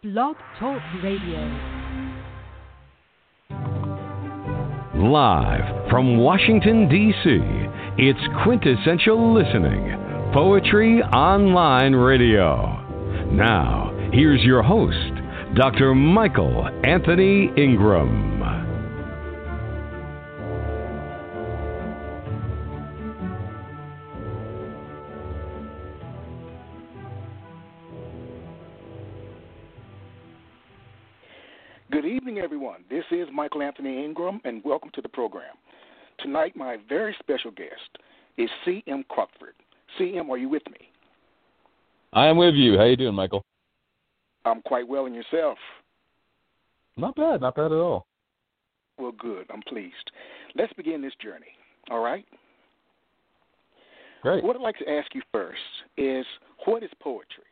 Blog Talk Radio. Live from Washington, D.C., it's Quintessential Listening, Poetry Online Radio. Now, here's your host, Dr. Michael Anthony Ingram. Good evening, everyone. This is Michael Anthony Ingram, and welcome to the program. Tonight, my very special guest is C.M. Crockford. C.M., are you with me? I am with you. How you doing, Michael? I'm quite well, and yourself? Not bad at all. Well, good. I'm pleased. Let's begin this journey, all right? Great. What I'd like to ask you first is, what is poetry?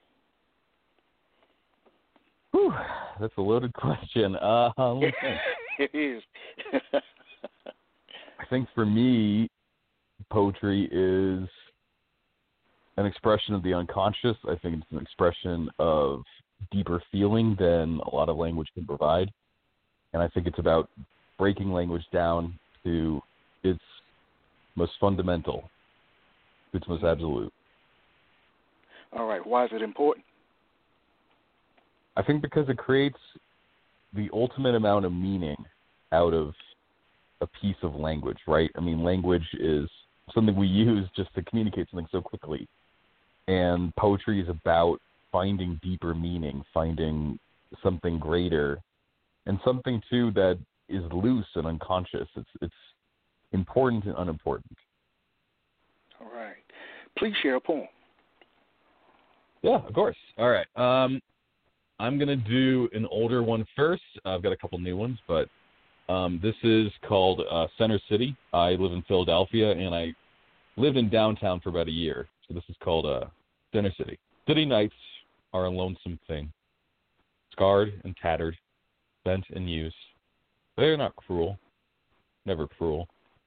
Whew, that's a loaded question. Let me think. It is. I think for me, poetry is an expression of the unconscious. I think it's an expression of deeper feeling than a lot of language can provide. And I think it's about breaking language down to its most fundamental, its most absolute. All right. Why is it important? I think because it creates the ultimate amount of meaning out of a piece of language, right? I mean, language is something we use just to communicate something so quickly. And poetry is about finding deeper meaning, finding something greater, and something, too, that is loose and unconscious. It's important and unimportant. All right. Please share a poem. Yeah, of course. All right. I'm going to do an older one first. I've got a couple new ones, but this is called Center City. I live in Philadelphia, and I lived in downtown for about a year. So this is called Center City. City nights are a lonesome thing, scarred and tattered, bent and used. They are not cruel, never cruel.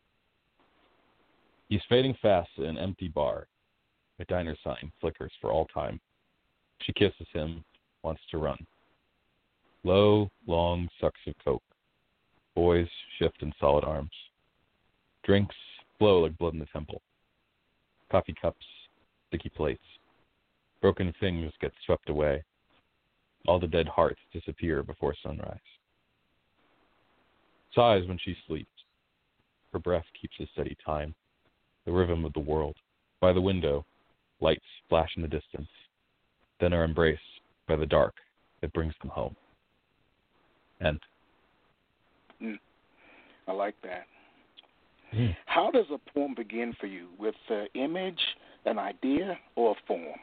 He's fading fast in an empty bar. A diner sign flickers for all time. She kisses him, wants to run. Low, long sucks of coke. Boys shift in solid arms. Drinks flow like blood in the temple. Coffee cups, sticky plates. Broken things get swept away. All the dead hearts disappear before sunrise. Sighs when she sleeps. Her breath keeps a steady time. The rhythm of the world. By the window, lights flash in the distance. Then are embraced by the dark that brings them home. End. I like that. How does a poem begin for you? With an image, an idea, or a form?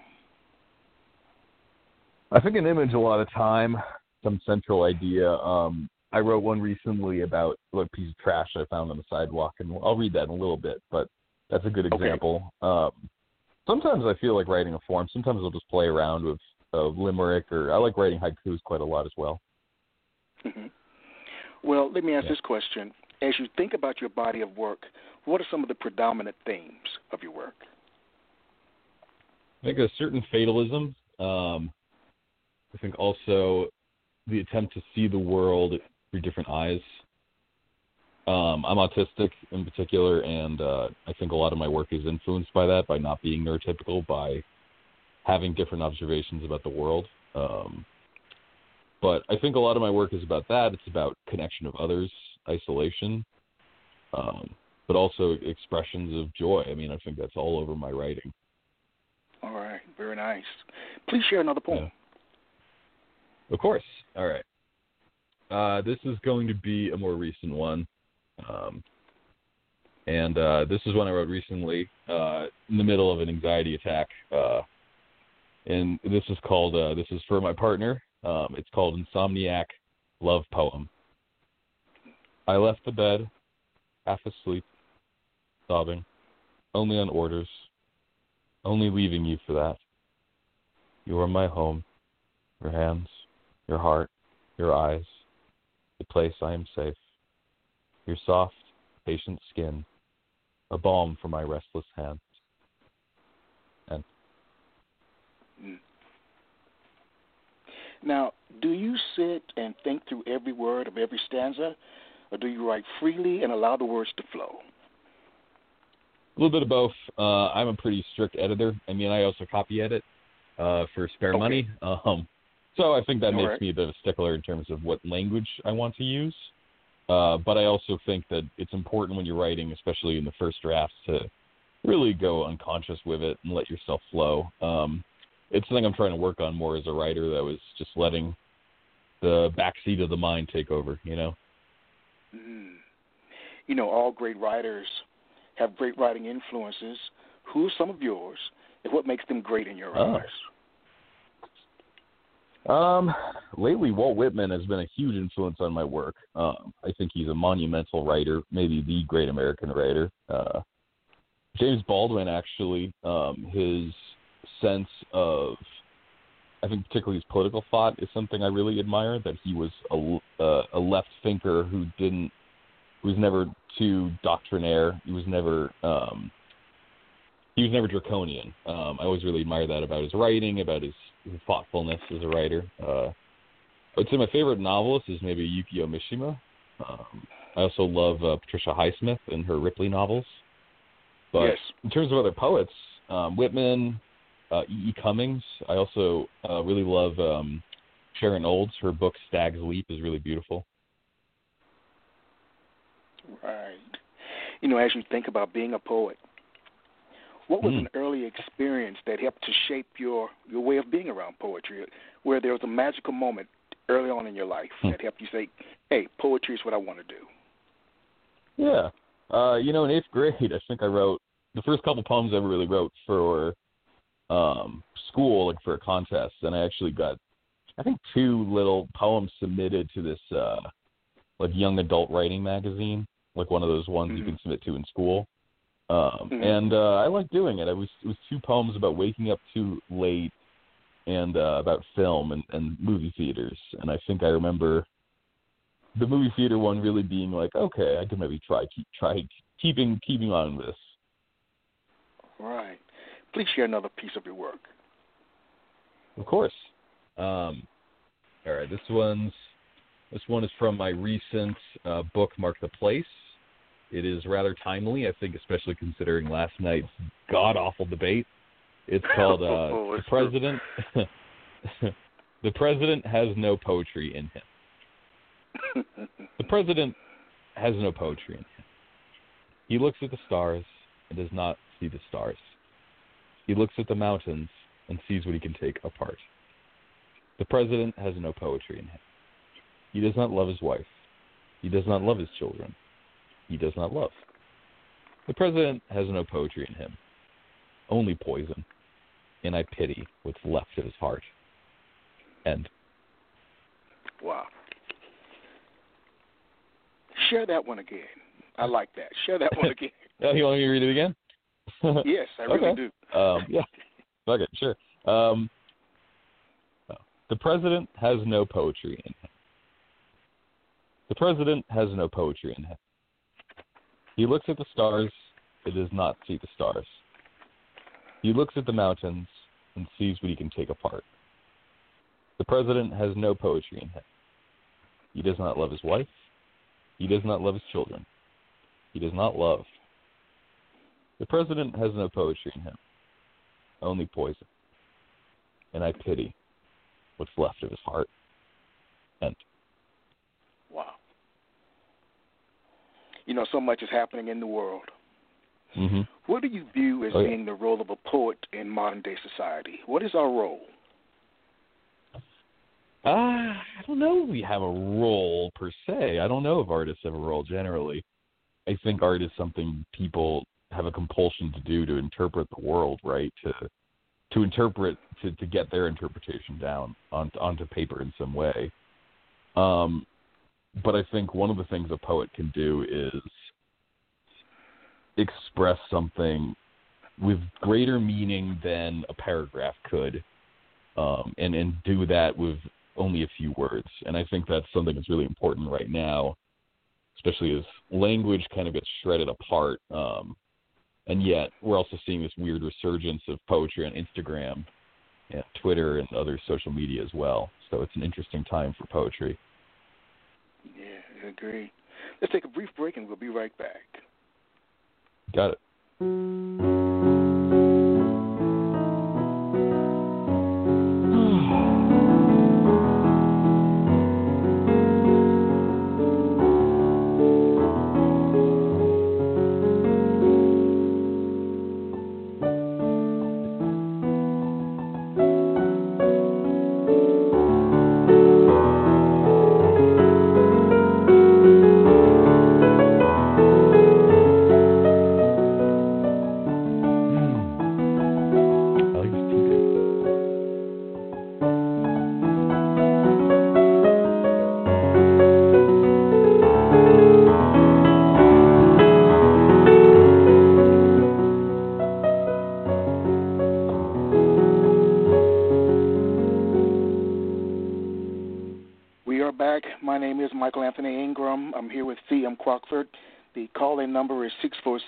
I think an image a lot of time, some central idea. I wrote one recently about a piece of trash I found on the sidewalk, and I'll read that in a little bit, but that's a good example. Okay. Sometimes I feel like writing a form. Sometimes I'll just play around with a limerick, or I like writing haikus quite a lot as well. Mm-hmm. Well, let me ask this question. As you think about your body of work, what are some of the predominant themes of your work? I think a certain fatalism. I think also the attempt to see the world through different eyes. I'm autistic in particular, and I think a lot of my work is influenced by that, by not being neurotypical, by having different observations about the world. But I think a lot of my work is about that. It's about connection of others, isolation, but also expressions of joy. I mean, I think that's all over my writing. All right. Very nice. Please share another poem. Yeah. Of course. All right. This is going to be a more recent one. And this is one I wrote recently in the middle of an anxiety attack. And this is called, this is for my partner. It's called Insomniac Love Poem. I left the bed, half asleep, sobbing, only on orders, only leaving you for that. You are my home, your hands, your heart, your eyes, the place I am safe. Your soft, patient skin, a balm for my restless hands. And Now, do you sit and think through every word of every stanza, or do you write freely and allow the words to flow? A little bit of both. I'm a pretty strict editor. I mean, I also copy edit for spare money. So I think that makes me a bit of a stickler in terms of what language I want to use. But I also think that it's important when you're writing, especially in the first drafts, to really go unconscious with it and let yourself flow. It's something I'm trying to work on more as a writer, that was just letting the backseat of the mind take over, you know? Mm. You know, all great writers have great writing influences. Who are some of yours, and what makes them great in your eyes? Lately, Walt Whitman has been a huge influence on my work. I think he's a monumental writer, maybe the great American writer. James Baldwin, actually, his sense of, I think particularly his political thought is something I really admire, that he was a left thinker who was never too doctrinaire. He was never draconian. I always really admire that about his writing, about his thoughtfulness as a writer. I would say my favorite novelist is maybe Yukio Mishima. I also love Patricia Highsmith and her Ripley novels. But in terms of other poets, Whitman, E.E. Cummings. I also really love Sharon Olds. Her book Stag's Leap is really beautiful. Right. You know, as you think about being a poet, what was an early experience that helped to shape your way of being around poetry, where there was a magical moment early on in your life that helped you say, hey, poetry is what I want to do? Yeah. You know, in 8th grade, I think I wrote the first couple poems I ever really wrote for school, like for a contest, and I actually got, I think, 2 little poems submitted to this like young adult writing magazine, like one of those ones you can submit to in school. And I like doing it. It was 2 poems about waking up too late and about film and movie theaters. And I think I remember the movie theater one really being like, okay, I could maybe try keeping on this. Right. Please share another piece of your work. Of course. All right, this one is from my recent book, Mark the Place. It is rather timely, I think, especially considering last night's god-awful debate. It's called The President. The President Has No Poetry in Him. The President has no poetry in him. He looks at the stars and does not see the stars. He looks at the mountains and sees what he can take apart. The President has no poetry in him. He does not love his wife. He does not love his children. He does not love. The President has no poetry in him, only poison, and I pity what's left of his heart. End. Wow. Share that one again. I like that. Share that one again. Oh, you want me to read it again? Yes, I really do. Yeah. Okay, sure. The President has no poetry in him. The President has no poetry in him. He looks at the stars and does not see the stars. He looks at the mountains and sees what he can take apart. The President has no poetry in him. He does not love his wife. He does not love his children. He does not love. The President has no poetry in him, only poison. And I pity what's left of his heart. End. Wow. You know, so much is happening in the world. Mm-hmm. What do you view as being the role of a poet in modern-day society? What is our role? I don't know if we have a role per se. I don't know if artists have a role generally. I think art is something people have a compulsion to do, to interpret the world, right? To interpret, to get their interpretation down onto paper in some way. But I think one of the things a poet can do is express something with greater meaning than a paragraph could, and do that with only a few words. And I think that's something that's really important right now, especially as language kind of gets shredded apart. And yet we're also seeing this weird resurgence of poetry on Instagram. and Twitter and other social media as well. So it's an interesting time for poetry. Yeah, I agree. Let's take a brief break and we'll be right back. Got it. My name is Michael Anthony Ingram. I'm here with C.M. Crockford. The call-in number is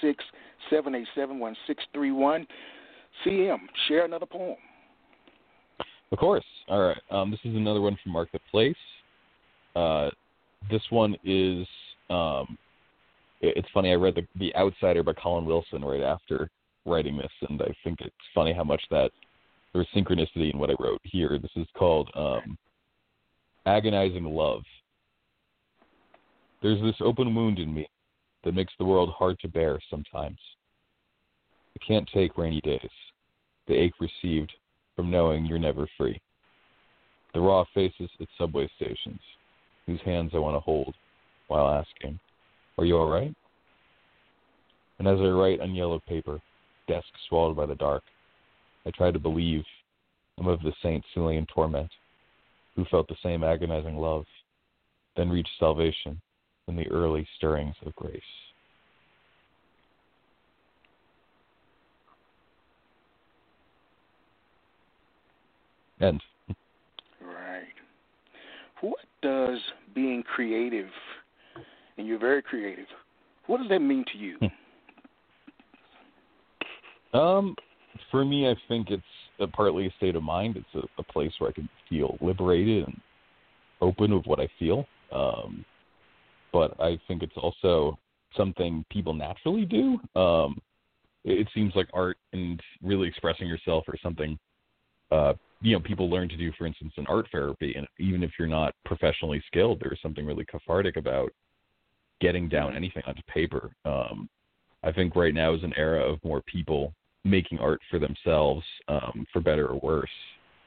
646-787-1631. C.M., share another poem. Of course. All right. This is another one from Marketplace. This one is, it's funny, I read The Outsider by Colin Wilson right after writing this, and I think it's funny how much that there was synchronicity in what I wrote here. This is called Agonizing Love. There's this open wound in me that makes the world hard to bear sometimes. I can't take rainy days, the ache received from knowing you're never free. The raw faces at subway stations, whose hands I want to hold while asking, are you all right? And as I write on yellow paper, desk swallowed by the dark, I try to believe I'm of the saint Cillian torment, who felt the same agonizing love, then reached salvation in the early stirrings of grace. End. Right. What does being creative, and you're very creative, what does that mean to you? For me, I think it's partly a state of mind. It's a place where I can feel liberated and open with what I feel. But I think it's also something people naturally do. It seems like art and really expressing yourself or something, people learn to do, for instance, in art therapy. And even if you're not professionally skilled, there's something really cathartic about getting down anything onto paper. I think right now is an era of more people making art for themselves, for better or worse.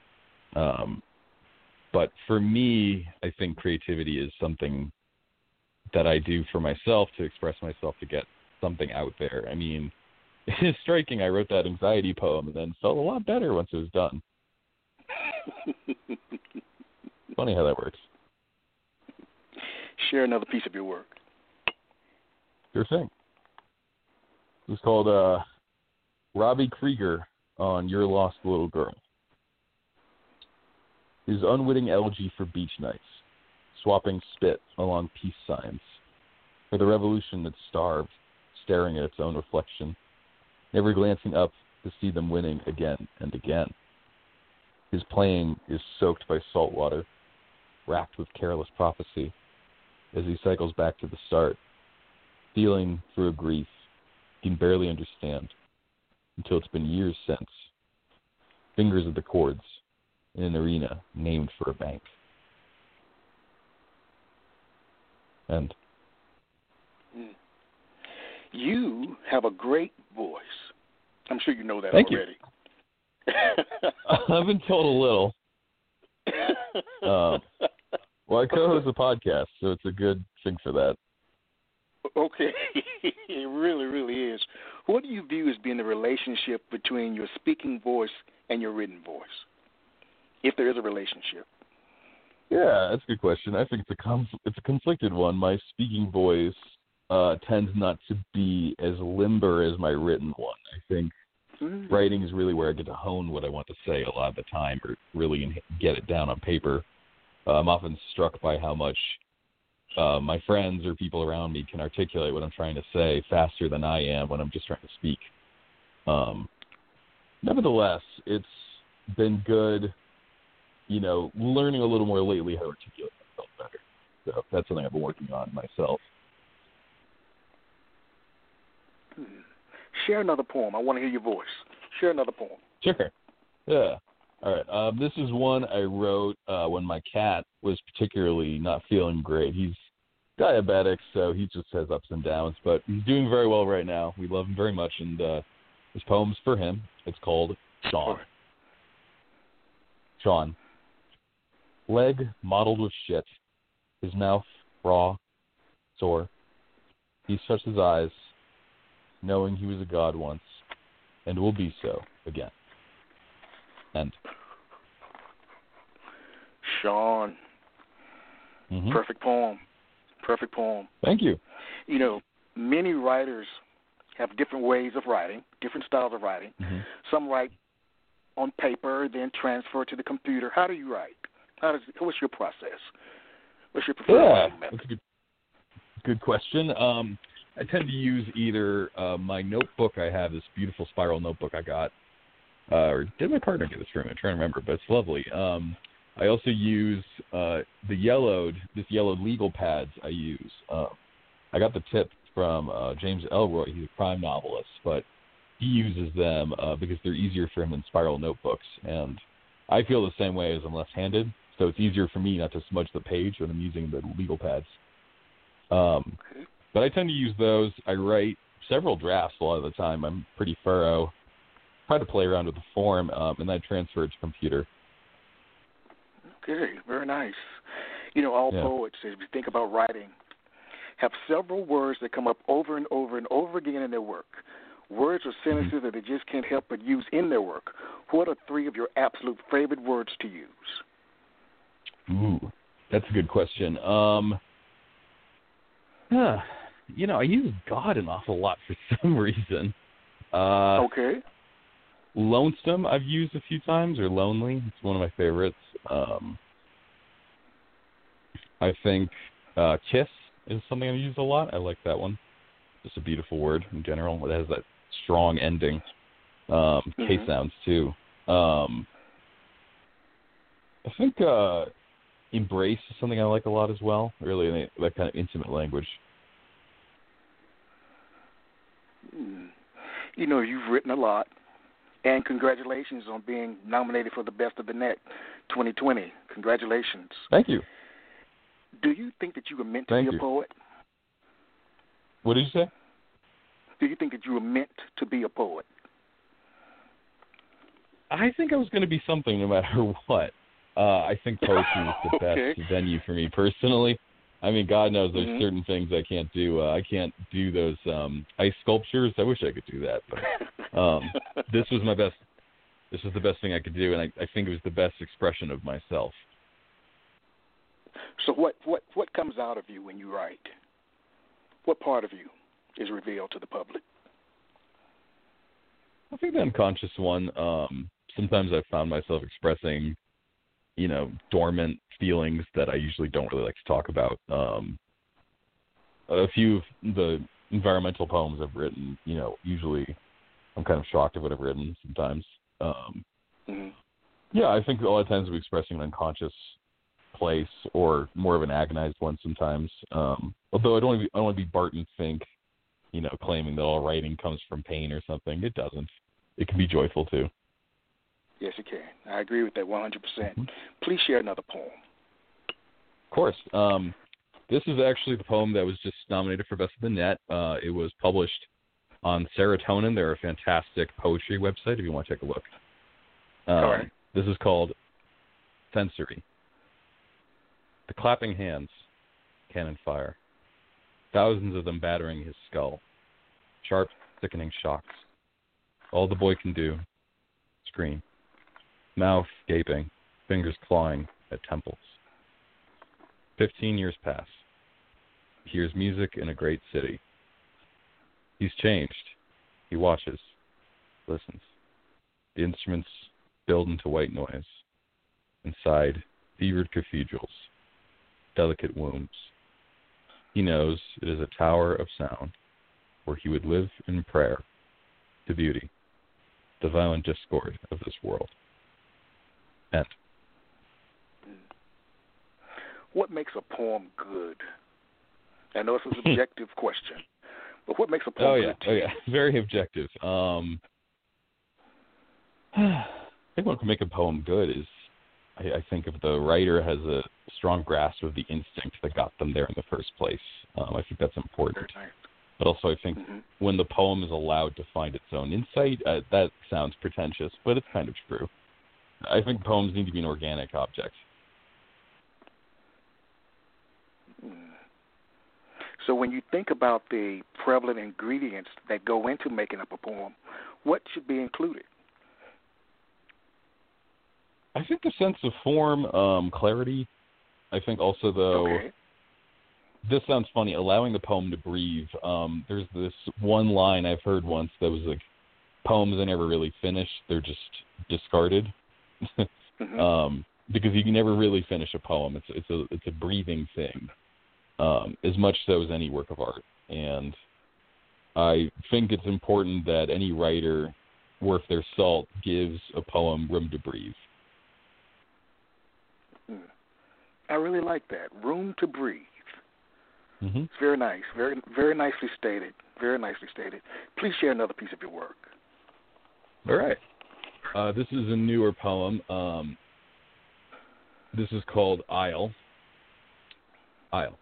But for me, I think creativity is something that I do for myself, to express myself, to get something out there. I mean, it's striking. I wrote that anxiety poem and then felt a lot better once it was done. Funny how that works. Share another piece of your work. Sure thing. It's called Robbie Krieger on Your Lost Little Girl. His unwitting elegy for beach nights, swapping spit along peace signs, for the revolution that starved, staring at its own reflection, never glancing up to see them winning again and again. His playing is soaked by salt water, racked with careless prophecy, as he cycles back to the start, feeling through a grief he can barely understand, until it's been years since. Fingers at the chords in an arena named for a bank. And you have a great voice. I'm sure you know that Thank already. I've been told a little. Well, I co-host a podcast, so it's a good thing for that. Okay. It really, really is. What do you view as being the relationship between your speaking voice and your written voice, if there is a relationship? Yeah, that's a good question. I think it's a conflicted one. My speaking voice tends not to be as limber as my written one. I think writing is really where I get to hone what I want to say a lot of the time, or really get it down on paper. I'm often struck by how much my friends or people around me can articulate what I'm trying to say faster than I am when I'm just trying to speak. Nevertheless, it's been good, learning a little more lately how to articulate myself better. So that's something I've been working on myself. Share another poem. I want to hear your voice. Share another poem. Sure. Yeah. All right. This is one I wrote when my cat was particularly not feeling great. He's diabetic, so he just has ups and downs, but he's doing very well right now. We love him very much, and this poem's for him. It's called Sean. Sean. Leg mottled with shit. His mouth raw, sore. He shuts his eyes, knowing he was a god once, and will be so again. End. Sean. Mm-hmm. Perfect poem. Perfect poem. Thank you. Many writers have different ways of writing, different styles of writing. Mm-hmm. Some write on paper, then transfer to the computer. How do you write? What's your process? What's your preferred writing method? That's a good question. I tend to use either my notebook. I have this beautiful spiral notebook I got. Or did my partner get this for me? I'm trying to remember, but it's lovely. I also use this yellowed legal pads I use. I got the tip from James Ellroy. He's a crime novelist, but he uses them because they're easier for him than spiral notebooks. And I feel the same way as I'm left-handed, so it's easier for me not to smudge the page when I'm using the legal pads. But I tend to use those. I write several drafts a lot of the time. I'm pretty thorough. Try to play around with the form, and then I transfer it to computer. Okay, very nice. All poets, as we think about writing, have several words that come up over and over and over again in their work. Words or sentences that they just can't help but use in their work. What are 3 of your absolute favorite words to use? Ooh, that's a good question. I use God an awful lot for some reason. Okay. Lonesome I've used a few times, or lonely. It's one of my favorites. I think kiss is something I've used a lot. I like that one. Just a beautiful word in general. It has that strong ending. K sounds too. I think embrace is something I like a lot as well. Really, that kind of intimate language. You've written a lot, and congratulations on being nominated for the Best of the Net 2020. Congratulations. Thank you. Do you think that you were meant to be a poet? What did you say? Do you think that you were meant to be a poet? I think I was going to be something no matter what. I think poetry is the best venue for me personally. I mean, God knows there's certain things I can't do. I can't do those ice sculptures. I wish I could do that, but this was my best. This was the best thing I could do, and I think it was the best expression of myself. So what comes out of you when you write? What part of you is revealed to the public? I think the unconscious one. Sometimes I've found myself expressing, dormant feelings that I usually don't really like to talk about. A few of the environmental poems I've written, usually I'm kind of shocked at what I've written sometimes. Yeah, I think a lot of times I'm expressing an unconscious place or more of an agonized one sometimes. Although I don't want to be Barton Fink, claiming that all writing comes from pain or something. It doesn't. It can be joyful too. Yes, it can. I agree with that 100%. Please share another poem. Of course. This is actually the poem that was just nominated for Best of the Net. It was published on Serotonin. They're a fantastic poetry website if you want to take a look. All right. This is called Sensory. The clapping hands, cannon fire. Thousands of them battering his skull. Sharp, sickening shocks. All the boy can do, scream. Mouth gaping, fingers clawing at temples. 15 years pass. He hears music in a great city. He's changed. He watches, listens. The instruments build into white noise. Inside, fevered cathedrals, delicate wombs. He knows it is a tower of sound where he would live in prayer to beauty, the violent discord of this world. End. What makes a poem good? I know it's a subjective question, but what makes a poem good to you? Very objective. I think what can make a poem good is, I think if the writer has a strong grasp of the instinct that got them there in the first place. I think that's important. Very nice. But also I think when the poem is allowed to find its own insight, that sounds pretentious, but it's kind of true. I think poems need to be an organic object. So when you think about the prevalent ingredients that go into making up a poem, what should be included? I think the sense of form, clarity. I think also, though, this sounds funny, allowing the poem to breathe. There's this one line I've heard once that was like, poems are never really finished, they're just discarded. Because you can never really finish a poem. It's a breathing thing, as much so as any work of art. And I think it's important that any writer worth their salt gives a poem room to breathe. I really like that. Room to breathe. It's very nice. Very, very nicely stated. Very nicely stated. Please share another piece of your work. All right. This is a newer poem. This is called Isle. Isle.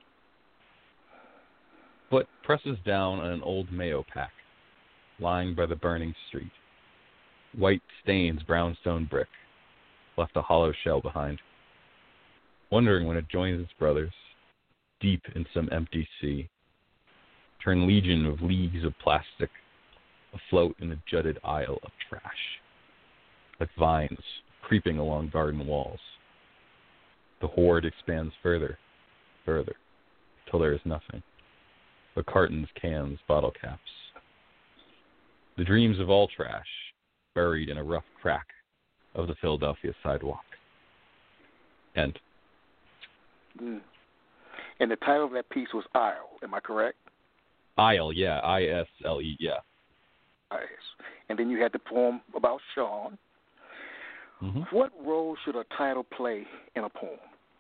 Foot presses down on an old mayo pack, lying by the burning street. White stains brownstone brick, left a hollow shell behind. Wondering when it joins its brothers, deep in some empty sea. Turn legion of leagues of plastic, afloat in a jutted aisle of trash. Like vines creeping along garden walls. The horde expands further, further, till there is nothing. But cartons, cans, bottle caps. The dreams of all trash, buried in a rough crack of the Philadelphia sidewalk. End. And the title of that piece was Isle, am I correct? Isle, yeah. I-S-L-E, yeah. Yes. And then you had the poem about Sean. What role should a title play in a poem?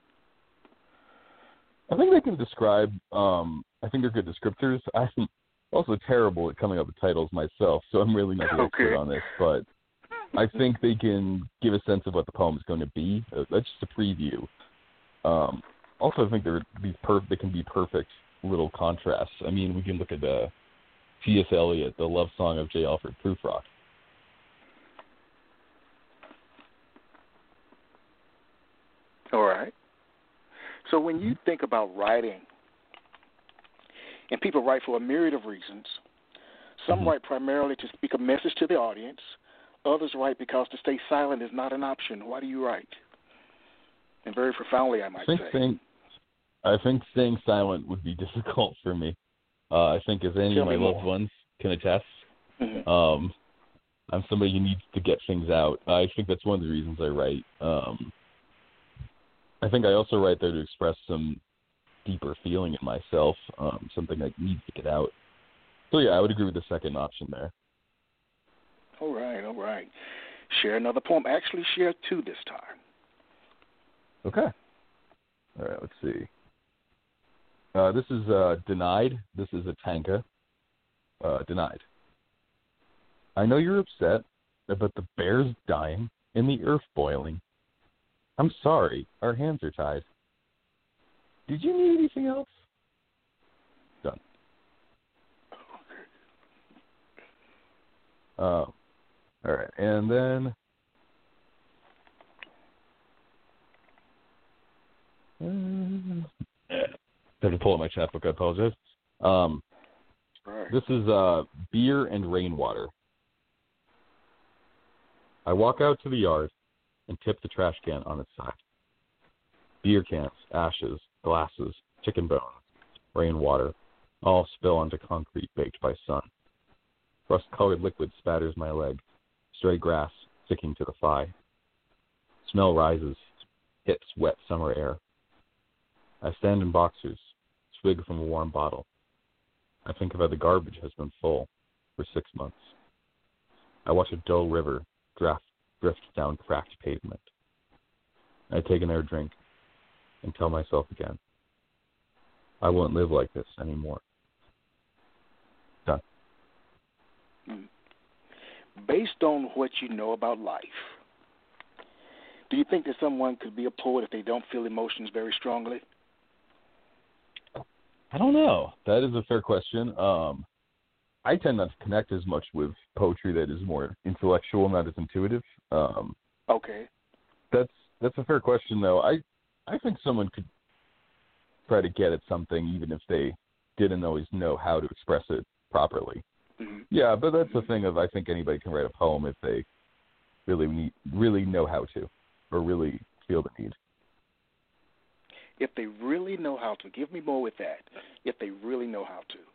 I think they can describe, I think they're good descriptors. I'm also terrible at coming up with titles myself, so I'm really not the expert on this, but I think they can give a sense of what the poem is going to be. That's just a preview. Also, I think they can be perfect little contrasts. I mean, we can look at T.S. Eliot, the love song of J. Alfred Prufrock. All right. So when you think about writing, and people write for a myriad of reasons, some write primarily to speak a message to the audience, others write because to stay silent is not an option. Why do you write? And very profoundly, I might say. I think staying silent would be difficult for me. I think as any of my loved ones can attest, I'm somebody who needs to get things out. I think that's one of the reasons I write. I think I also write there to express some deeper feeling in myself, something that needs to get out. So, yeah, I would agree with the second option there. All right. Share another poem. Actually, share two this time. Okay. All right, let's see. This is Denied. This is a tanka. Denied. I know you're upset about the bears dying and the earth boiling. I'm sorry, our hands are tied. Did you need anything else? Done. All right, and then I have to pull up my chat book. I apologize. This is Beer and Rainwater. I walk out to the yard and tip the trash can on its side. Beer cans, ashes, glasses, chicken bones, rainwater, all spill onto concrete baked by sun. Rust-colored liquid spatters my leg, stray grass sticking to the thigh. Smell rises, hits wet summer air. I stand in boxers, swig from a warm bottle. I think of how the garbage has been full for 6 months. I watch a dull river drift down cracked pavement. I take another drink and tell myself again, I won't live like this anymore. Done. Based on what you know about life, do you think that someone could be a poet if they don't feel emotions very strongly? I don't know. That is a fair question. I tend not to connect as much with poetry that is more intellectual, not as intuitive. Okay. That's a fair question, though. I think someone could try to get at something even if they didn't always know how to express it properly. Mm-hmm. Yeah, but that's the thing of I think anybody can write a poem if they really know how to, or really feel the need. If they really know how to. Give me more with that. If they really know how to.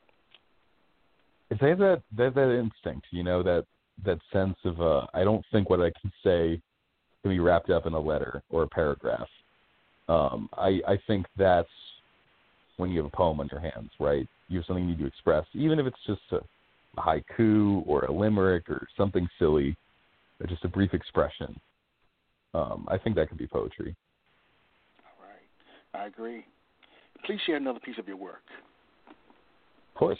If they have that instinct, that sense of I don't think what I can say can be wrapped up in a letter or a paragraph. I think that's when you have a poem on your hands, right? You have something you need to express, even if it's just a haiku or a limerick or something silly, or just a brief expression. I think that could be poetry. All right. I agree. Please share another piece of your work. Of course.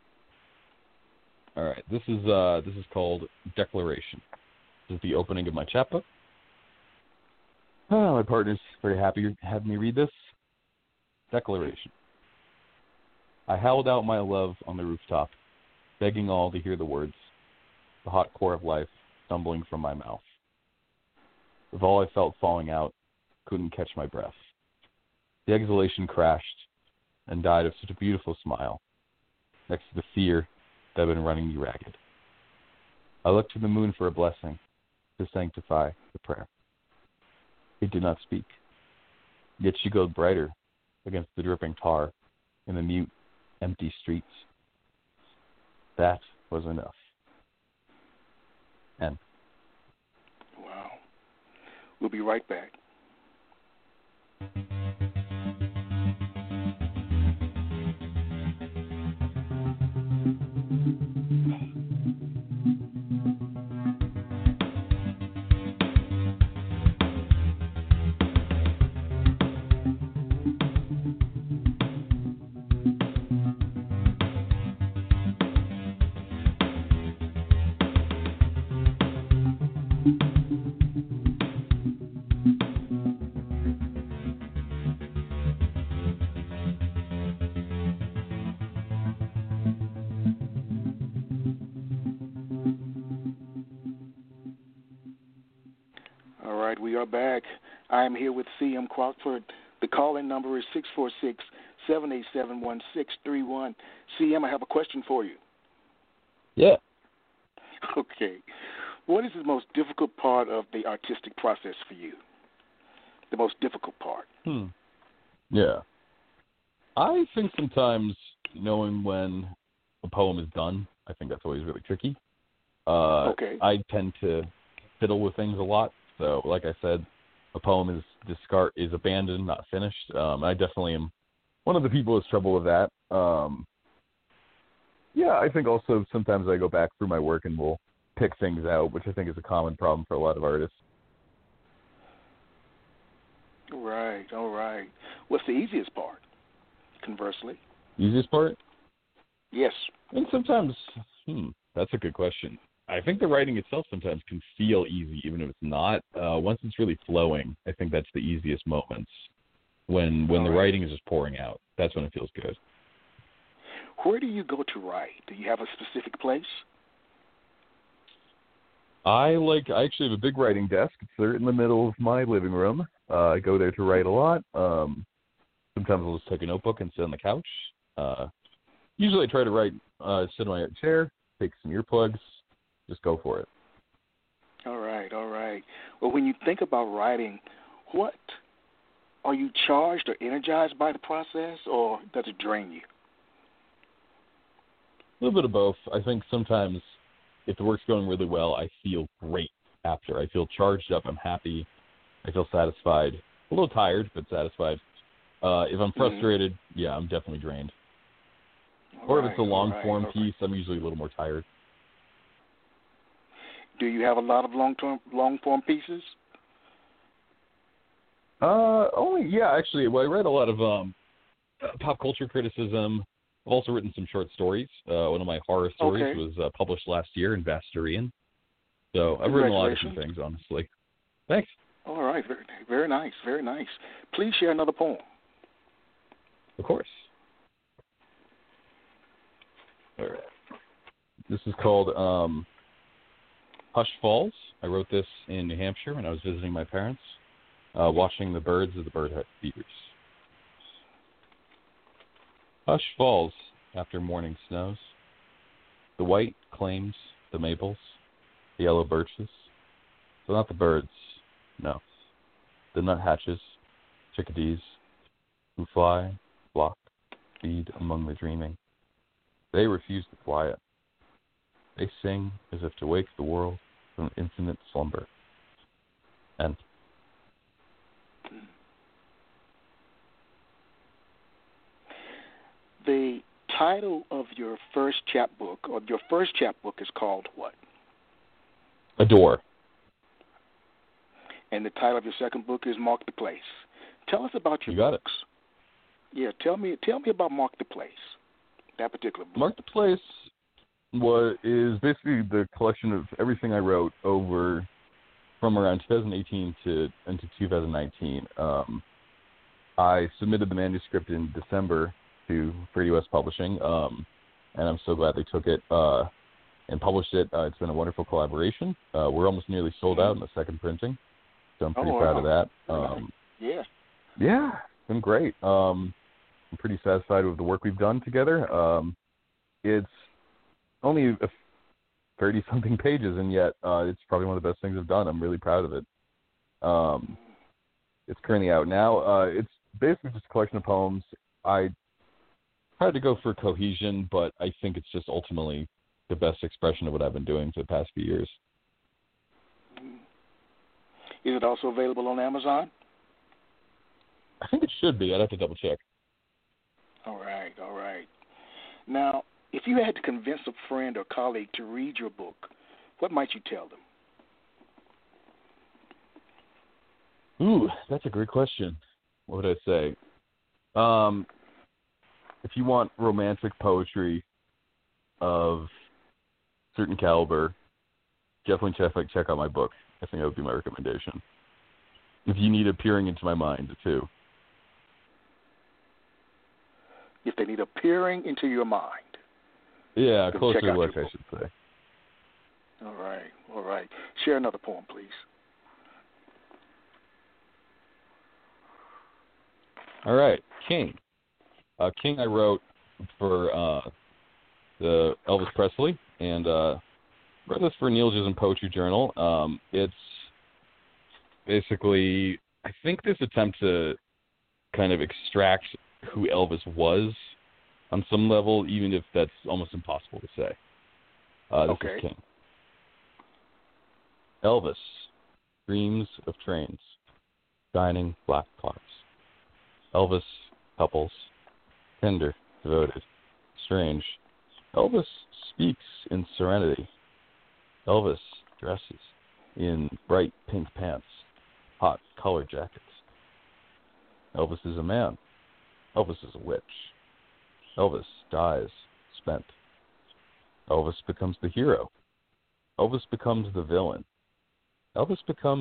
All right. This is called Declaration. This is the opening of my chapbook. My partner's very happy to have me read this. Declaration. I howled out my love on the rooftop, begging all to hear the words, the hot core of life stumbling from my mouth. With all I felt falling out, couldn't catch my breath. The exhalation crashed and died of such a beautiful smile, next to the fear that had been running me ragged. I looked to the moon for a blessing to sanctify the prayer. It did not speak, yet she glowed brighter against the dripping tar in the mute, empty streets. That was enough. End. Wow. We'll be right back. All right, we are back. I am here with C.M. Crawford. The call-in number is 646-787-1631. C.M., I have a question for you. Yeah. Okay. What is the most difficult part of the artistic process for you? The most difficult part? Yeah. I think sometimes knowing when a poem is done, I think that's always really tricky. Okay. I tend to fiddle with things a lot. So, like I said, a poem is abandoned, not finished. I definitely am one of the people who has trouble with that. Yeah, I think also sometimes I go back through my work and will pick things out, which I think is a common problem for a lot of artists. Right, all right. What's the easiest part, conversely? Easiest part? Yes. I think sometimes, that's a good question. I think the writing itself sometimes can feel easy, even if it's not. Once it's really flowing, I think that's the easiest moments. When the writing is just pouring out, that's when it feels good. Where do you go to write? Do you have a specific place? I actually have a big writing desk. It's there in the middle of my living room. I go there to write a lot. Sometimes I'll just take a notebook and sit on the couch. Usually I try to write, sit on my chair, take some earplugs, just go for it. All right, all right. Well, when you think about writing, what are you charged or energized by the process, or does it drain you? A little bit of both. I think sometimes if the work's going really well, I feel great after. I feel charged up. I'm happy. I feel satisfied. A little tired, but satisfied. If I'm frustrated, yeah, I'm definitely drained. Or if it's a long-form piece, I'm usually a little more tired. Do you have a lot of long-form pieces? Actually, well, I read a lot of pop culture criticism. I've also written some short stories. One of my horror stories was published last year in Bastarian. So I've written a lot of different things, honestly. Thanks. All right, very, very nice, very nice. Please share another poem. Of course. All right. This is called Hush Falls. I wrote this in New Hampshire when I was visiting my parents, watching the birds of the bird feeders. Hush falls after morning snows. The white claims the maples, the yellow birches. So not the birds, no. The nuthatches, chickadees, who fly, flock, feed among the dreaming. They refuse the quiet. They sing as if to wake the world from infinite slumber. And the title of your first chapbook, or your first chapbook, is called what? Adore. And the title of your second book is Mark the Place. Tell us about your books. Yeah, tell me about Mark the Place, that particular book. Mark the Place is basically the collection of everything I wrote over from around 2018 into 2019. I submitted the manuscript in December to Brady West Publishing, and I'm so glad they took it and published it. It's been a wonderful collaboration. We're almost nearly sold out in the second printing, so I'm pretty proud of that. Yeah, it's been great. I'm pretty satisfied with the work we've done together. It's only 30-something pages, and yet it's probably one of the best things I've done. I'm really proud of it. It's currently out now. It's basically just a collection of poems. I tried to go for cohesion, but I think it's just ultimately the best expression of what I've been doing for the past few years. Is it also available on Amazon? I think it should be. I'd have to double check. All right. Now, if you had to convince a friend or colleague to read your book, what might you tell them? Ooh, that's a great question. What would I say? If you want romantic poetry of certain caliber, definitely check out my book. I think that would be my recommendation. If you need a peering into my mind, too. If they need a peering into your mind. Yeah, a closer look, I should say. All right. Share another poem, please. All right, King. King I wrote for the Elvis Presley, and wrote this for Neil Gism Poetry Journal. It's basically, I think, this attempt to kind of extract who Elvis was on some level, even if that's almost impossible to say. This is King. Elvis dreams of trains, shining black clouds. Elvis couples, tender, devoted, strange. Elvis speaks in serenity. Elvis dresses in bright pink pants, hot colored jackets. Elvis is a man. Elvis is a witch. Elvis dies spent. Elvis becomes the hero. Elvis becomes the villain. Elvis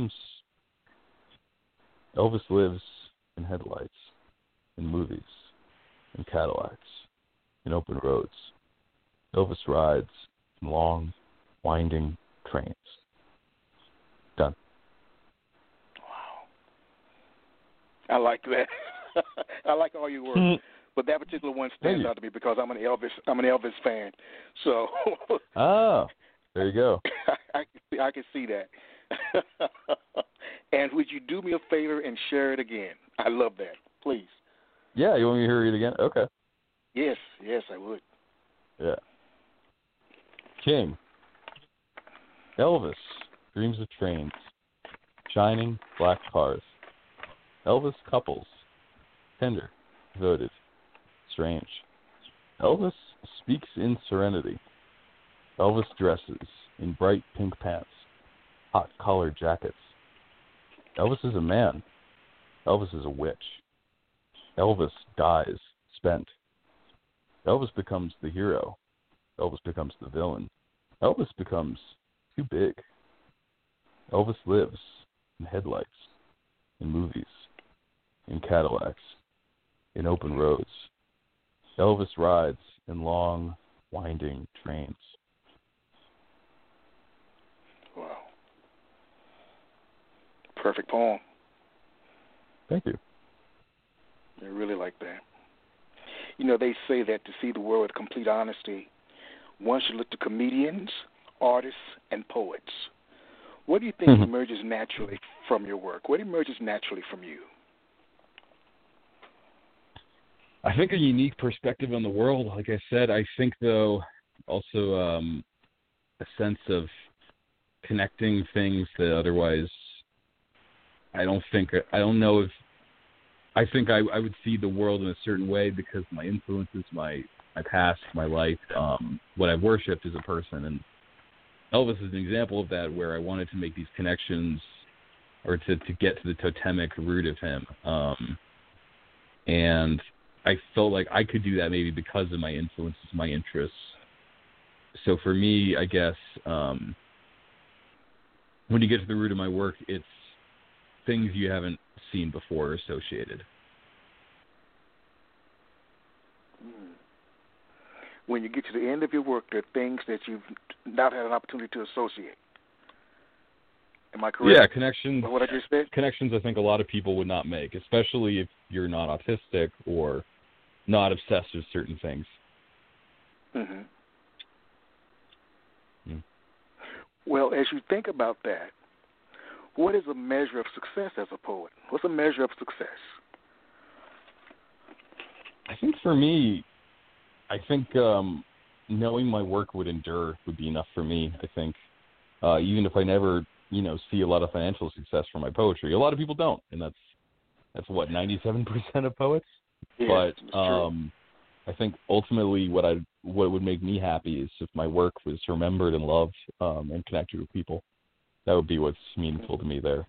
lives in headlights, in movies, in Cadillacs, in open roads. Elvis rides in long, winding trains. Done. Wow. I like that. I like all your work, but that particular one stands out to me because I'm an Elvis fan. So. Oh, there you go. I can see that. And would you do me a favor and share it again? I love that. Please. Yeah, you want me to hear it again? Okay. Yes, I would. Yeah. King. Elvis dreams of trains, shining black cars. Elvis couples, tender, devoted, strange. Elvis speaks in serenity. Elvis dresses in bright pink pants, hot collared jackets. Elvis is a man. Elvis is a witch. Elvis dies spent. Elvis becomes the hero. Elvis becomes the villain. Elvis becomes too big. Elvis lives in headlights, in movies, in Cadillacs, in open roads. Elvis rides in long, winding trains. Wow. Perfect poem. Thank you. I really like that. You know, they say that to see the world with complete honesty, one should look to comedians, artists, and poets. What do you think emerges naturally from your work? What emerges naturally from you? I think a unique perspective on the world. Like I said, I think, though, also a sense of connecting things that otherwise I think I would see the world in a certain way because of my influences, my past, my life, what I've worshipped as a person. And Elvis is an example of that, where I wanted to make these connections or to get to the totemic root of him. And I felt like I could do that maybe because of my influences, my interests. So for me, I guess, when you get to the root of my work, it's things you haven't seen before or associated. When you get to the end of your work, there are things that you've not had an opportunity to associate. Am I correct? Yeah, connections. What I just said? Connections I think a lot of people would not make, especially if you're not autistic or not obsessed with certain things. Mm-hmm. Mm. Well, as you think about that, what is a measure of success as a poet? What's a measure of success? I think for me, knowing my work would endure would be enough for me. I think even if I never, see a lot of financial success from my poetry, a lot of people don't, and that's what 97% of poets. Yeah, but I think ultimately what would make me happy is if my work was remembered and loved and connected with people. That would be what's meaningful to me there.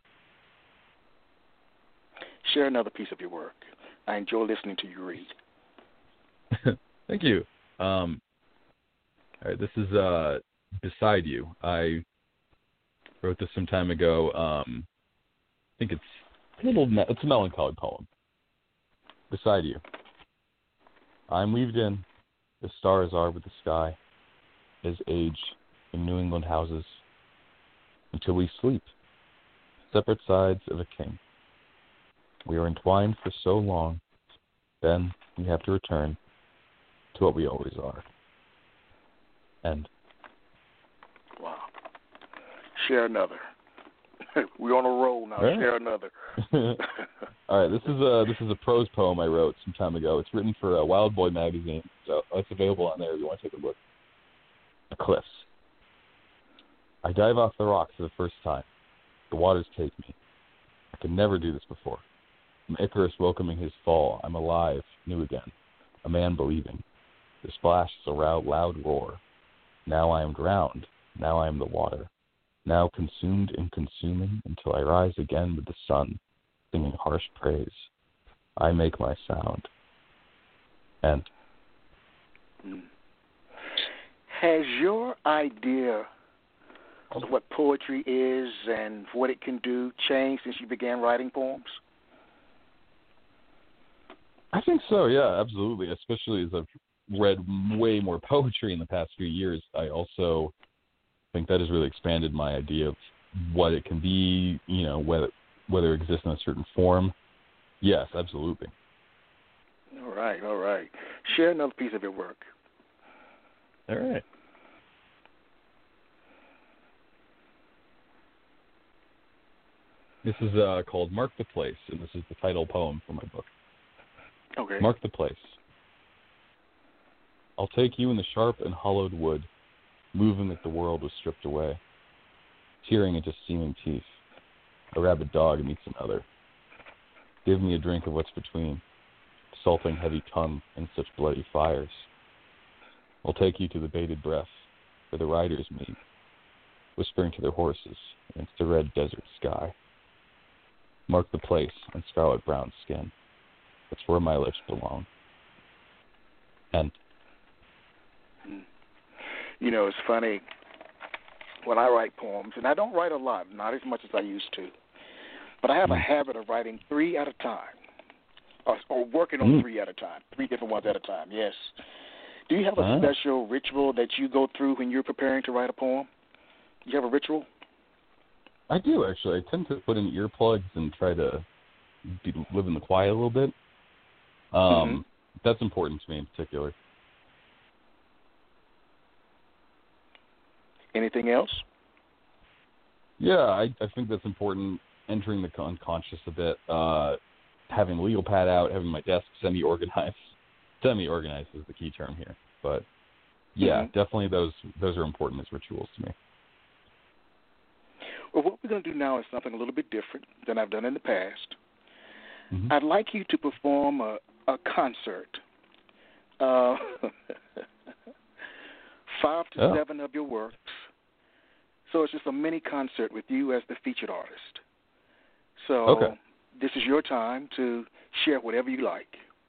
Share another piece of your work. I enjoy listening to you read. Thank you. All right, this is Beside You. I wrote this some time ago. I think it's a melancholy poem. Beside you. I'm weaved in, as stars are with the sky, as age in New England houses, until we sleep, separate sides of a king. We are entwined for so long, then we have to return to what we always are. End. Wow. Share another. We're on a roll now. Right. Share another. All right. This is a prose poem I wrote some time ago. It's written for Wild Boy magazine, so it's available on there if you want to take a look. The Cliffs. I dive off the rocks for the first time. The waters take me. I could never do this before. I'm Icarus welcoming his fall. I'm alive, new again. A man believing. The splash is a loud roar. Now I am drowned. Now I am the water. Now consumed and consuming until I rise again with the sun, singing harsh praise. I make my sound. End. Has your idea of what poetry is and what it can do changed since you began writing poems? I think so, yeah, absolutely. Especially as I've read way more poetry in the past few years, I also think that has really expanded my idea of what it can be, whether it exists in a certain form. Yes, absolutely. All right. Share another piece of your work. All right. This is called Mark the Place, and this is the title poem for my book. Okay. Mark the Place. I'll take you in the sharp and hollowed wood, moving like the world was stripped away, tearing into steaming teeth. A rabid dog meets another. Give me a drink of what's between, salting heavy tongue in such bloody fires. I'll take you to the bated breath, where the riders meet, whispering to their horses against the red desert sky. mark the place on scarlet brown skin. That's where my lips belong. And you know, it's funny when I write poems, and I don't write a lot, not as much as I used to, but I have a habit of writing 3 at a time, or working on 3 at a time, 3 different ones at a time. Yes. Do you have a special ritual that you go through when you're preparing to write a poem? Do you have a ritual? I do, actually. I tend to put in earplugs and try to live in the quiet a little bit. That's important to me in particular. Anything else? Yeah, I think that's important. Entering the unconscious a bit, having the legal pad out, having my desk semi-organized. Semi-organized is the key term here. But, yeah, definitely those are important as rituals to me. Well, what we're going to do now is something a little bit different than I've done in the past. I'd like you to perform a concert. 5 to 7 of your works. So it's just a mini concert with you as the featured artist. So this is your time to share whatever you like.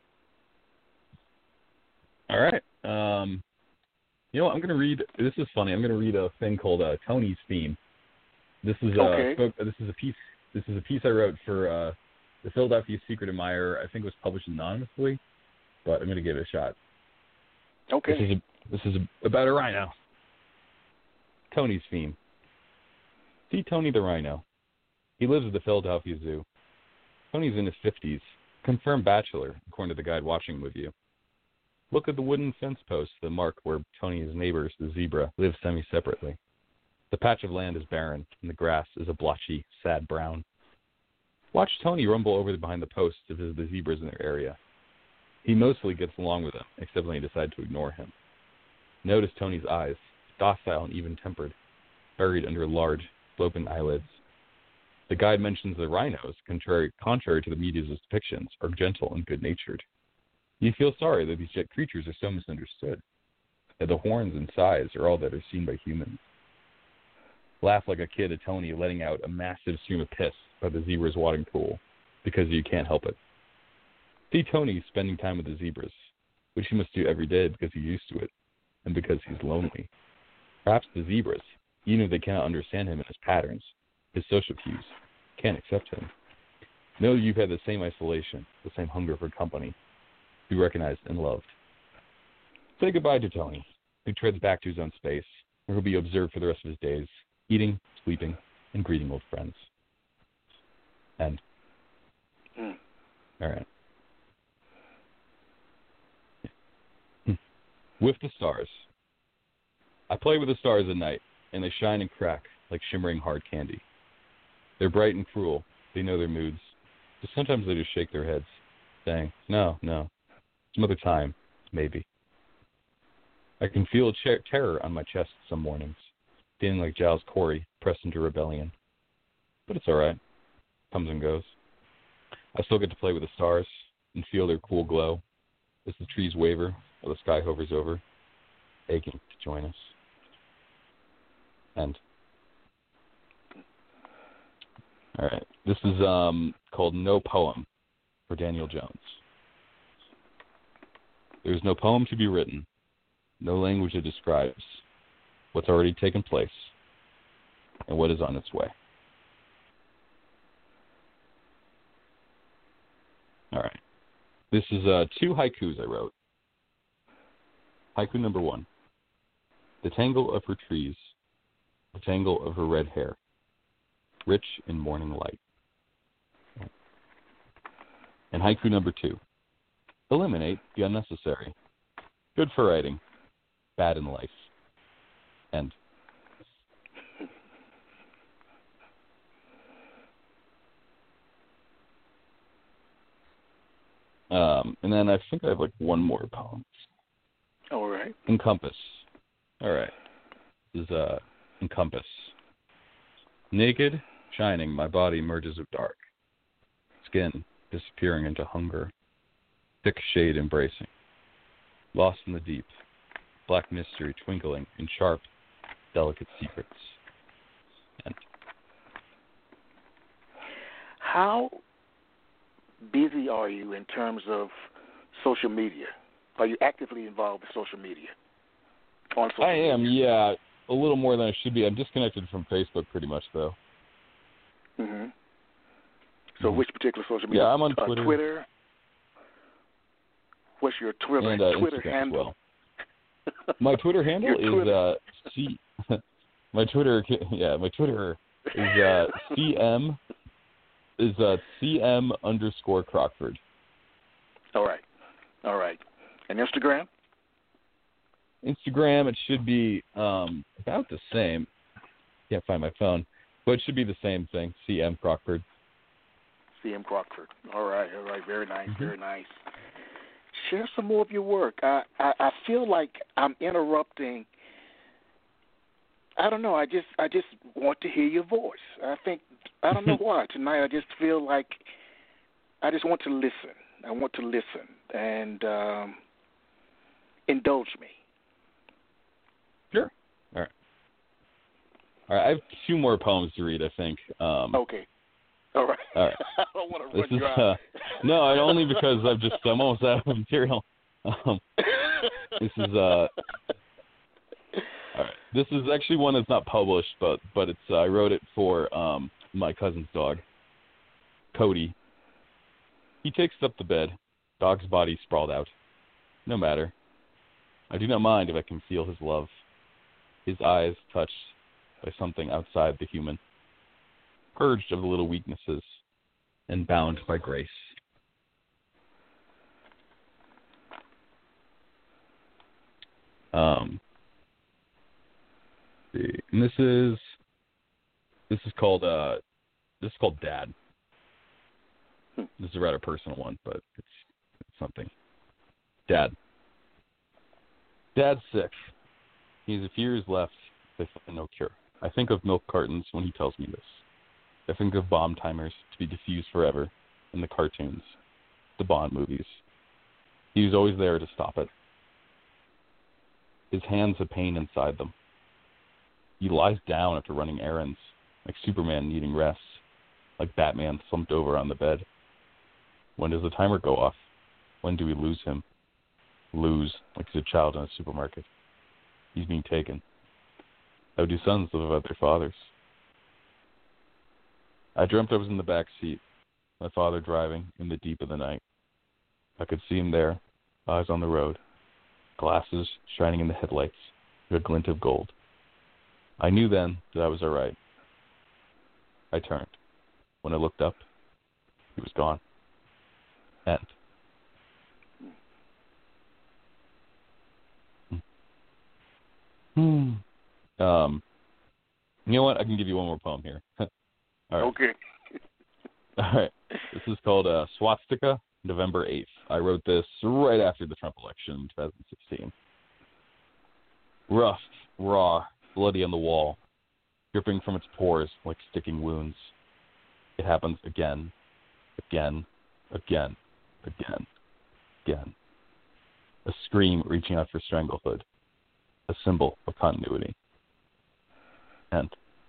All right. You know what? I'm going to read. This is funny. I'm going to read a thing called Tony's Theme. This is a piece I wrote for the Philadelphia Secret Admirer. I think it was published anonymously, but I'm going to give it a shot. Okay. This is about a rhino. Tony's Theme. See Tony the rhino. He lives at the Philadelphia Zoo. Tony's in his 50s, confirmed bachelor, according to the guide watching with you. Look at the wooden fence posts that mark where Tony and his neighbors, the zebra, live semi-separately. The patch of land is barren, and the grass is a blotchy, sad brown. Watch Tony rumble over behind the posts to visit the zebras in their area. He mostly gets along with them, except when they decide to ignore him. Notice Tony's eyes, docile and even-tempered, buried under large, sloping eyelids. The guide mentions the rhinos, contrary to the media's depictions, are gentle and good-natured. You feel sorry that these jet creatures are so misunderstood, that the horns and size are all that are seen by humans. Laugh like a kid at Tony letting out a massive stream of piss by the zebra's watering pool, because you can't help it. See Tony spending time with the zebras, which he must do every day because he's used to it, and because he's lonely. Perhaps the zebras, even if they cannot understand him and his patterns, his social cues, can't accept him. Know you've had the same isolation, the same hunger for company. Be recognized and loved. Say goodbye to Tony, who treads back to his own space, where he'll be observed for the rest of his days, eating, sleeping, and greeting old friends. End. All right. With the stars. I play with the stars at night, and they shine and crack like shimmering hard candy. They're bright and cruel. They know their moods. But sometimes they just shake their heads, saying, no, some other time, maybe. I can feel terror on my chest some mornings, feeling like Giles Corey pressed into rebellion. But it's all right. Comes and goes. I still get to play with the stars and feel their cool glow as the trees waver while the sky hovers over, aching to join us. End. All right. This is called No Poem for Daniel Jones. There is no poem to be written, no language that describes what's already taken place and what is on its way. All right. This is 2 haikus I wrote. Haiku number 1. The tangle of her trees, the tangle of her red hair, rich in morning light. And haiku number 2. Eliminate the unnecessary. Good for writing, bad in life. End. And then I think I have one more poem. All right. Encompass. All right. This is Encompass. Naked, shining, my body merges with dark. Skin disappearing into hunger. Thick shade embracing. Lost in the deep. Black mystery twinkling in sharp, delicate secrets. And how busy are you in terms of social media? Are you actively involved with social media? On social media? I am, yeah, a little more than I should be. I'm disconnected from Facebook pretty much, though. Mm-hmm. So which particular social media? Yeah, I'm on Twitter. Twitter. What's your Twitter, and Twitter Instagram handle? as well. My Twitter handle is my Twitter is CM_Crockford. All right. And Instagram? Instagram, it should be about the same. Can't find my phone, but it should be the same thing. CM Crockford. CM Crockford. All right. Very nice. Mm-hmm. Very nice. Share some more of your work. I feel like I'm interrupting. I don't know. I just want to hear your voice. I don't know why. Tonight I just feel like I just want to listen. I want to listen and indulge me. Sure. All right. I have 2 more poems to read, I think. Okay. All right. I don't want to run you out. No, only because I'm almost out of material. This is all right. This is actually one that's not published, but it's I wrote it for my cousin's dog, Cody. He takes up the bed, dog's body sprawled out. No matter. I do not mind if I can feel his love, his eyes touched by something outside the human, purged of the little weaknesses and bound by grace. And this is called Dad. This is a rather personal one, but it's something. Dad's sick. He has a few years left, but no cure. I think of milk cartons when he tells me this. I think of bomb timers to be diffused forever in the cartoons, the Bond movies. He was always there to stop it. His hands have pain inside them. He lies down after running errands, like Superman needing rest, like Batman slumped over on the bed. When does the timer go off? When do we lose him? Lose, like he's a child in a supermarket. He's being taken. How do sons live without their fathers? I dreamt I was in the back seat, my father driving in the deep of the night. I could see him there, eyes on the road, glasses shining in the headlights, a glint of gold. I knew then that I was all right. I turned. When I looked up, he was gone. End. You know what? I can give you one more poem here. All right. Okay. All right. This is called Swastika, November 8th. I wrote this right after the Trump election in 2016. Rough, raw, bloody on the wall, dripping from its pores like sticking wounds. It happens again, again, again, again, again. A scream reaching out for stranglehood, a symbol of continuity. End.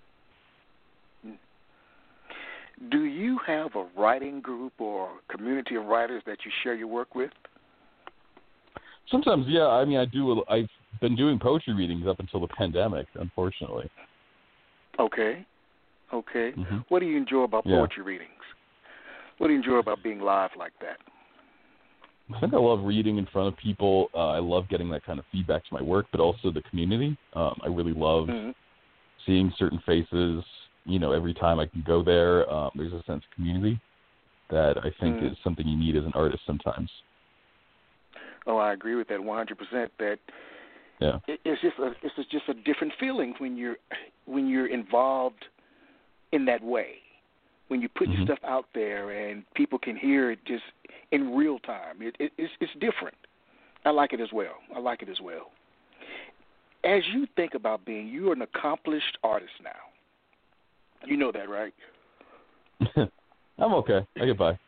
Do you have a writing group or community of writers that you share your work with? Sometimes, yeah. I mean, I do. I've been doing poetry readings up until the pandemic, unfortunately. Okay. Mm-hmm. What do you enjoy about poetry readings? What do you enjoy about being live like that? I think I love reading in front of people. I love getting that kind of feedback to my work, but also the community. I really love seeing certain faces. You know, every time I can go there, there's a sense of community that I think is something you need as an artist sometimes. Oh, I agree with that 100%. That it's just a different feeling when you're involved in that way. When you put your stuff out there and people can hear it just in real time, it's different. I like it as well. As you think about you're an accomplished artist now. You know that, right? I'm okay. I get by.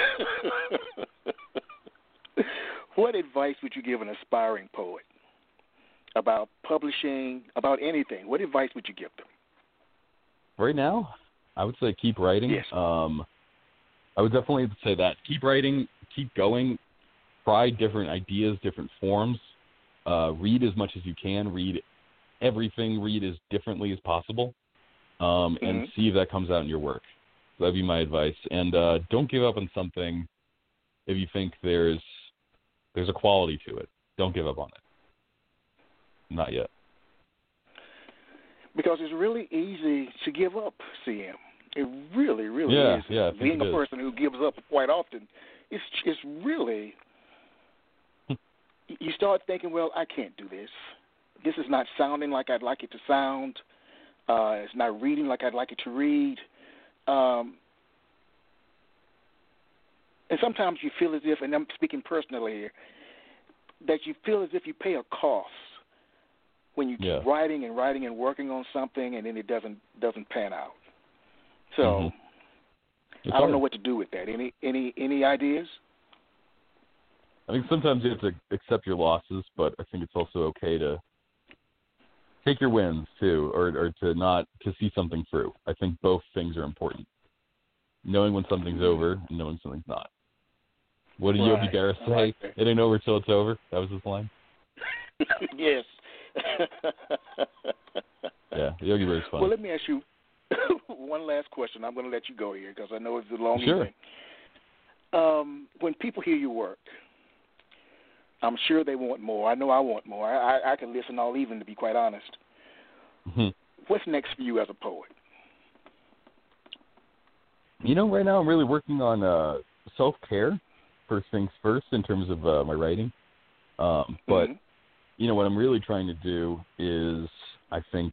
What advice would you give an aspiring poet about publishing, about anything? What advice would you give them? Right now, I would say keep writing. Yes. I would definitely say that. Keep writing, keep going, try different ideas, different forms. Read as much as you can. Read everything. Read as differently as possible, and see if that comes out in your work. So that'd be my advice. And don't give up on something if you think there's a quality to it. Don't give up on it. Not yet. Because it's really easy to give up, CM. It really, really is. Yeah, being a person who gives up quite often, it's really, you start thinking, well, I can't do this. This is not sounding like I'd like it to sound. It's not reading like I'd like it to read. And sometimes you feel as if, and I'm speaking personally here, that you feel as if you pay a cost when you keep writing and writing and working on something, and then it doesn't pan out. So I don't know what to do with that. Any ideas? I think sometimes you have to accept your losses, but I think it's also okay to take your wins too, or to see something through. I think both things are important. Knowing when something's over and knowing something's not. What did Yogi Berra say? Like it ain't over till it's over. That was his line. Yes. Yeah, Yogi Berra's fun. Well, let me ask you one last question. I'm going to let you go here because I know it's a long Sure. evening. When people hear your work, I'm sure they want more. I know I want more. I can listen all evening, to be quite honest. Mm-hmm. What's next for you as a poet? Right now I'm really working on self-care, first things first, in terms of my writing. But, what I'm really trying to do is, I think,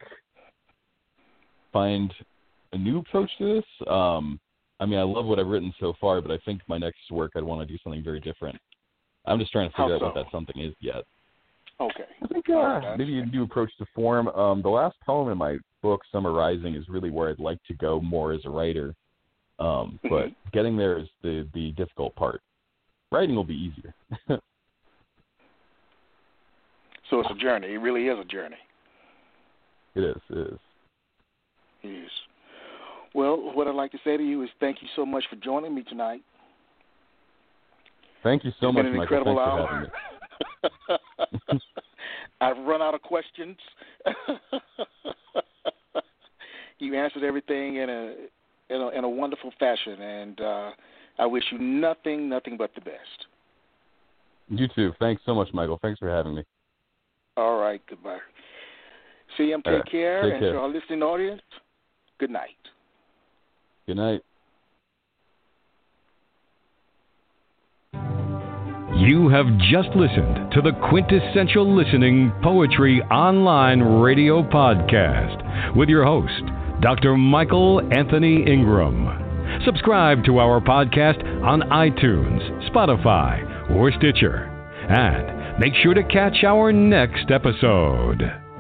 find a new approach to this. I love what I've written so far, but I think my next work I'd want to do something very different. I'm just trying to figure out what that something is yet. Okay. I think maybe a new approach to form. The last poem in my book, Summer Rising, is really where I'd like to go more as a writer. But getting there is the difficult part. Writing will be easier. So it's a journey. It really is a journey. It is. It is. Well, what I'd like to say to you is thank you so much for joining me tonight. Thank you so much, Michael. Thanks Incredible hour. For having me. I've run out of questions. You answered everything in a wonderful fashion, and I wish you nothing but the best. You too. Thanks so much, Michael. Thanks for having me. All right. Goodbye. CM, take care. Take and care. to our listening audience, good night. Good night. You have just listened to the Quintessential Listening Poetry Online Radio Podcast with your host, Dr. Michael Anthony Ingram. Subscribe to our podcast on iTunes, Spotify, or Stitcher. And make sure to catch our next episode.